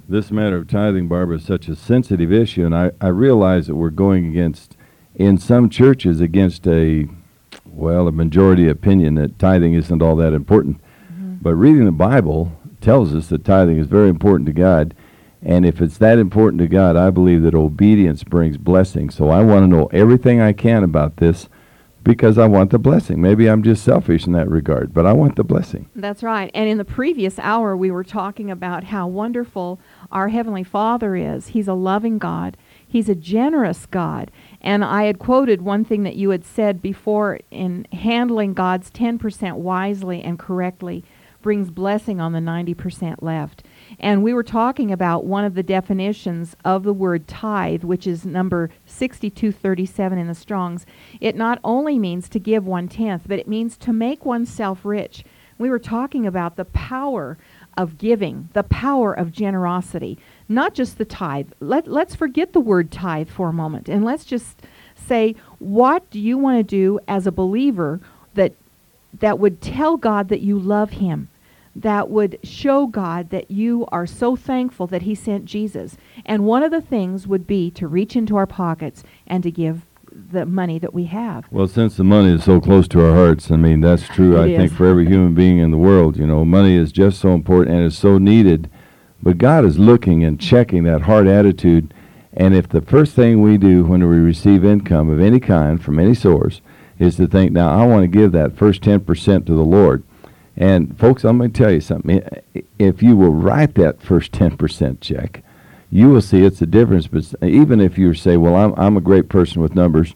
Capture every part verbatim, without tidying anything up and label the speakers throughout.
Speaker 1: This matter of tithing, Barbara, is such a sensitive issue, and I, I realize that we're going against, in some churches, against a, well, a majority opinion that tithing isn't all that important. Mm-hmm. But reading the Bible tells us that tithing is very important to God, and if it's that important to God, I believe that obedience brings blessing. So I want to know everything I can about this because I want the blessing. Maybe I'm just selfish in that regard, but I want the blessing.
Speaker 2: That's right. And in the previous hour, we were talking about how wonderful our Heavenly Father is. He's a loving God. He's a generous God. And I had quoted one thing that you had said before, in handling God's ten percent wisely and correctly brings blessing on the ninety percent left. And we were talking about one of the definitions of the word tithe, which is number sixty-two thirty-seven in the Strong's. It not only means to give one-tenth, but it means to make oneself rich. We were talking about the power of giving, the power of generosity, not just the tithe. Let, let's forget the word tithe for a moment, and let's just say, what do you want to do as a believer that that would tell God that you love Him, that would show God that you are so thankful that He sent Jesus? And one of the things would be to reach into our pockets and to give the money that we have.
Speaker 1: Well, since the money is so close to our hearts, I mean, that's true,
Speaker 2: It
Speaker 1: I
Speaker 2: is.
Speaker 1: think, for every human being in the world. You know, money is just so important and is so needed. But God is looking and checking that heart attitude. And if the first thing we do when we receive income of any kind from any source is to think, now, I want to give that first ten percent to the Lord. And, folks, I'm going to tell you something. If you will write that first ten percent check, you will see it's a difference. But even if you say, well, I'm I'm a great person with numbers,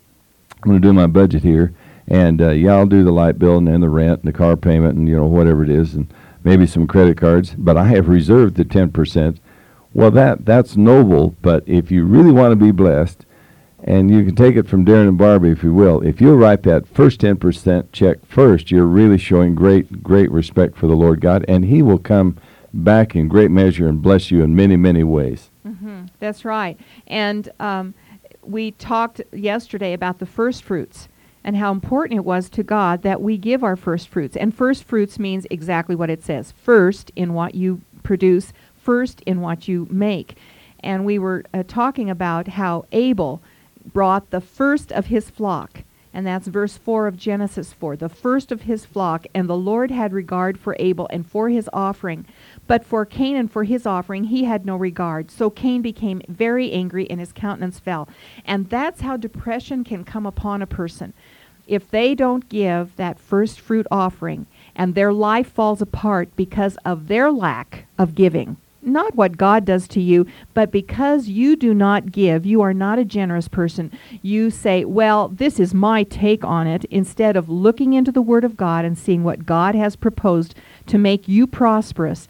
Speaker 1: I'm going to do my budget here, and, uh, yeah, I'll do the light bill and then the rent and the car payment and, you know, whatever it is, and maybe some credit cards, but I have reserved the ten percent. Well, that that's noble, but if you really want to be blessed, and you can take it from Darren and Barbie, if you will, if you'll write that first ten percent check first, you're really showing great, great respect for the Lord God, and He will come back in great measure and bless you in many, many ways.
Speaker 2: Mm-hmm. That's right. And um, we talked yesterday about the first fruits and how important it was to God that we give our first fruits. And first fruits means exactly what it says. First in what you produce, first in what you make. And we were uh, talking about how Abel brought the first of his flock, and that's verse four of Genesis four, the first of his flock, and the Lord had regard for Abel and for his offering, but for Cain and for his offering he had no regard. So Cain became very angry and his countenance fell. And that's how depression can come upon a person. If they don't give that first fruit offering and their life falls apart because of their lack of giving, not what God does to you, but because you do not give, you are not a generous person. You say, well, this is my take on it, instead of looking into the Word of God and seeing what God has proposed to make you prosperous.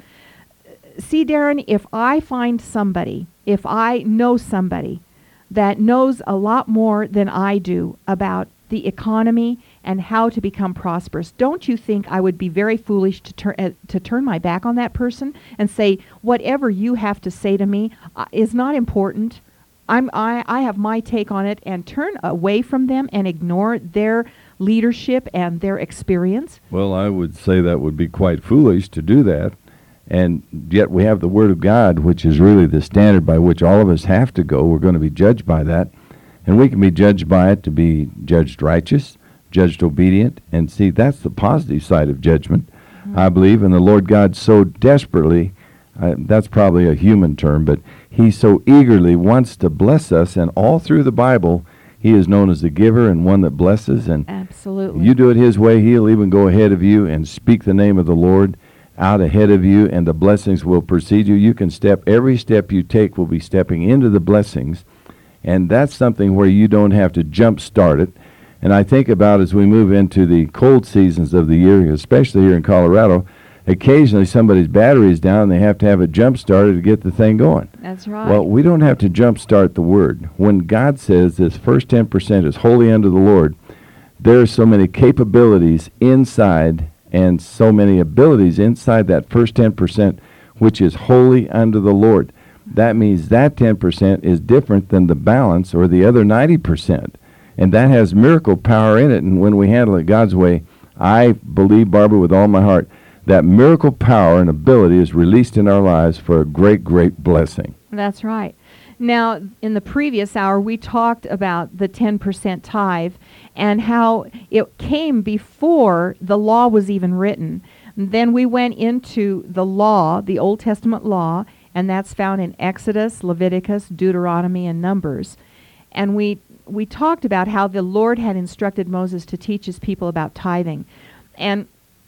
Speaker 2: See, Darren, if I find somebody, if I know somebody that knows a lot more than I do about the economy and how to become prosperous, don't you think I would be very foolish to turn uh, to turn my back on that person and say, whatever you have to say to me uh, is not important. I'm I, I have my take on it, and turn away from them and ignore their leadership and their experience?
Speaker 1: Well, I would say that would be quite foolish to do that. And yet we have the Word of God, which is really the standard by which all of us have to go. We're going to be judged by that. And we can be judged by it to be judged righteous, judged obedient. And see, that's the positive side of judgment, mm-hmm. I believe. And the Lord God so desperately, uh, that's probably a human term, but He so eagerly wants to bless us. And all through the Bible, He is known as the giver and one that blesses. And
Speaker 2: absolutely,
Speaker 1: you do it His way, He'll even go ahead of you and speak the name of the Lord out ahead of you, and the blessings will precede you. You can step, every step you take will be stepping into the blessings. And that's something where you don't have to jump start it. And I think about as we move into the cold seasons of the year, especially here in Colorado, occasionally somebody's battery is down and they have to have it jump started to get the thing going.
Speaker 2: That's right.
Speaker 1: Well, we don't have to jump start the Word. When God says this first ten percent is holy unto the Lord, there are so many capabilities inside and so many abilities inside that first ten percent, which is holy unto the Lord. That means that ten percent is different than the balance or the other ninety percent. And that has miracle power in it. And when we handle it God's way, I believe, Barbara, with all my heart, that miracle power and ability is released in our lives for a great, great blessing.
Speaker 2: That's right. Now, in the previous hour, we talked about the ten percent tithe and how it came before the law was even written. Then we went into the law, the Old Testament law, and that's found in Exodus, Leviticus, Deuteronomy, and Numbers. And we we talked about how the Lord had instructed Moses to teach his people about tithing. And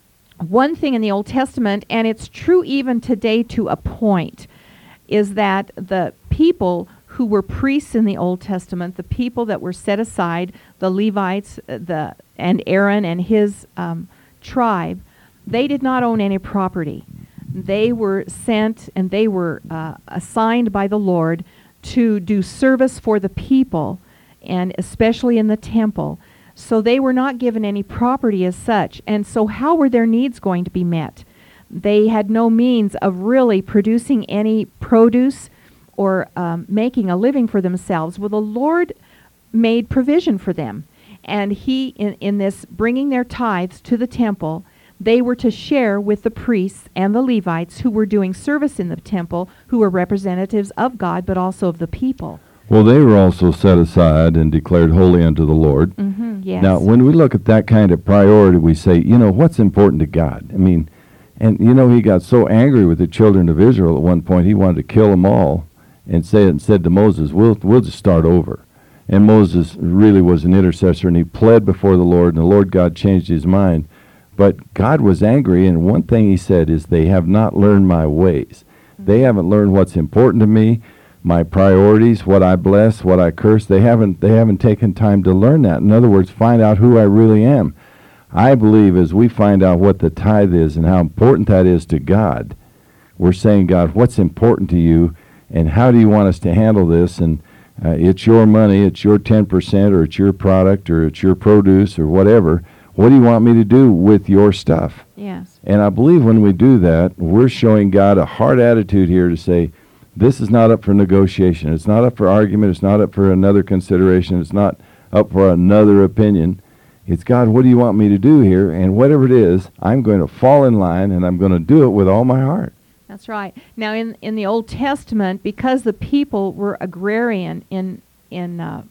Speaker 2: one thing in the Old Testament, and it's true even today to a point, is that the people who were priests in the Old Testament, the people that were set aside, the Levites, uh, the and Aaron and his um, tribe, they did not own any property. They were sent and they were uh, assigned by the Lord to do service for the people, and especially in the temple. So they were not given any property as such. And so how were their needs going to be met? They had no means of really producing any produce or um, making a living for themselves. Well, the Lord made provision for them. And he, in, in this bringing their tithes to the temple, they were to share with the priests and the Levites who were doing service in the temple, who were representatives of God, but also of the people.
Speaker 1: Well, they were also set aside and declared holy unto the Lord.
Speaker 2: Mm-hmm, yes.
Speaker 1: Now, when we look at that kind of priority, we say, you know, what's important to God? I mean, and, you know, he got so angry with the children of Israel at one point, he wanted to kill them all and, say, and said to Moses, we'll, we'll just start over. And Moses really was an intercessor, and he pled before the Lord, and the Lord God changed his mind. But God was angry, and one thing he said is, they have not learned my ways. Mm-hmm. They haven't learned what's important to me, my priorities, what I bless, what I curse. They haven't they haven't taken time to learn that. In other words, find out who I really am. I believe as we find out what the tithe is and how important that is to God, we're saying, God, what's important to you, and how do you want us to handle this? And uh, it's your money, it's your ten percent, or it's your product, or it's your produce, or whatever. What do you want me to do with your stuff?
Speaker 2: Yes.
Speaker 1: And I believe when we do that, we're showing God a hard attitude here to say, this is not up for negotiation. It's not up for argument. It's not up for another consideration. It's not up for another opinion. It's, God, what do you want me to do here? And whatever it is, I'm going to fall in line, and I'm going to do it with all my heart.
Speaker 2: That's right. Now, in in the Old Testament, because the people were agrarian in in uh,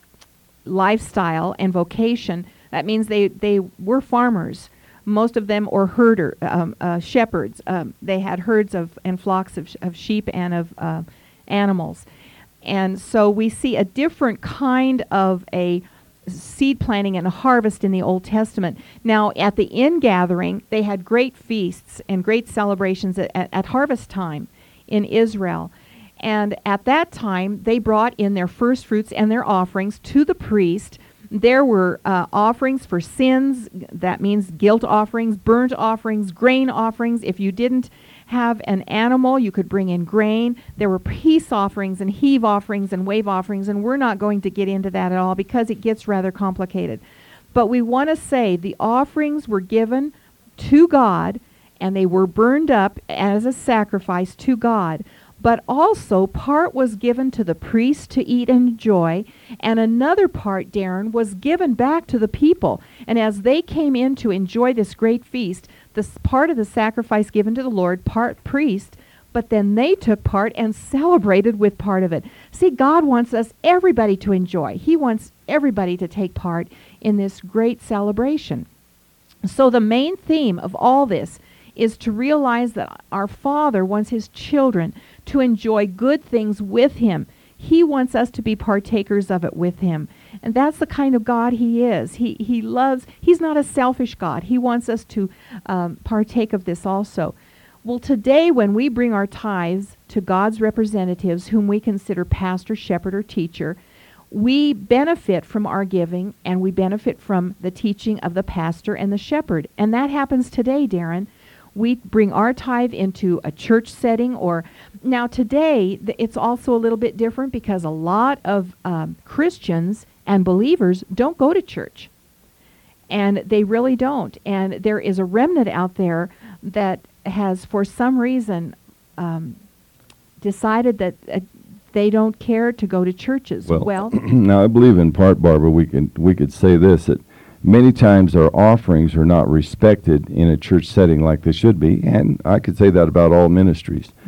Speaker 2: lifestyle and vocation, that means they, they were farmers. Most of them, or herder, um, uh, shepherds. Um, they had herds of and flocks of, sh- of sheep and of uh, animals. And so we see a different kind of a seed planting and a harvest in the Old Testament. Now, at the ingathering, they had great feasts and great celebrations at, at, at harvest time in Israel. And at that time, they brought in their first fruits and their offerings to the priest. There were uh, offerings for sins. That means guilt offerings, burnt offerings, grain offerings. If you didn't have an animal, you could bring in grain. There were peace offerings and heave offerings and wave offerings, and we're not going to get into that at all because it gets rather complicated. But we want to say the offerings were given to God, and they were burned up as a sacrifice to God. But also, part was given to the priest to eat and enjoy, and another part, Darren, was given back to the people. And as they came in to enjoy this great feast, this part of the sacrifice given to the Lord, part priest, but then they took part and celebrated with part of it. See, God wants us, everybody, to enjoy. He wants everybody to take part in this great celebration. So the main theme of all this is to realize that our Father wants his children to enjoy good things with him. He wants us to be partakers of it with him. And that's the kind of God he is. He he loves, he's not a selfish God. He wants us to um, partake of this also. Well, today when we bring our tithes to God's representatives, whom we consider pastor, shepherd, or teacher, we benefit from our giving, and we benefit from the teaching of the pastor and the shepherd. And that happens today, Darren. We bring our tithe into a church setting, or now today th- it's also a little bit different because a lot of um, Christians and believers don't go to church, and they really don't. And there is a remnant out there that has, for some reason, um, decided that uh, they don't care to go to churches.
Speaker 1: Well,
Speaker 2: well
Speaker 1: now I believe in part, Barbara, we can we could say this, that many times our offerings are not respected in a church setting like they should be, and I could say that about all ministries.